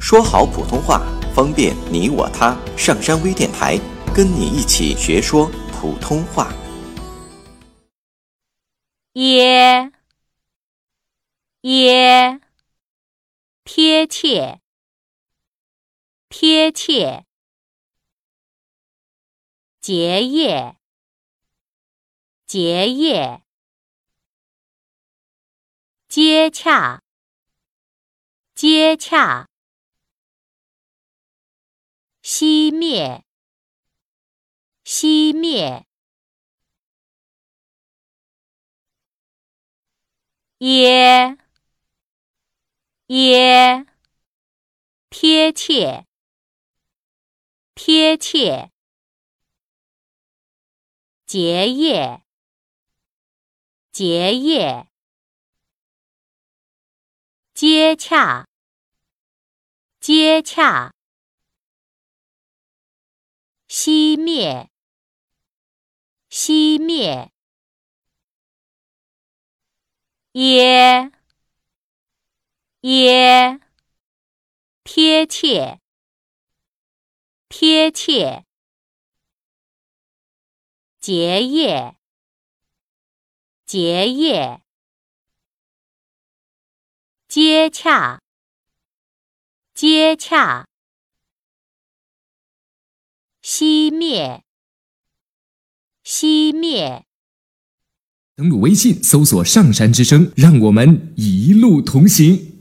说好普通话，方便你我他。上山微电台，跟你一起学说普通话。 贴切结业接洽熄灭贴切结业接洽熄灭贴切结业接洽熄灭登录微信搜索上山之声，让我们一路同行。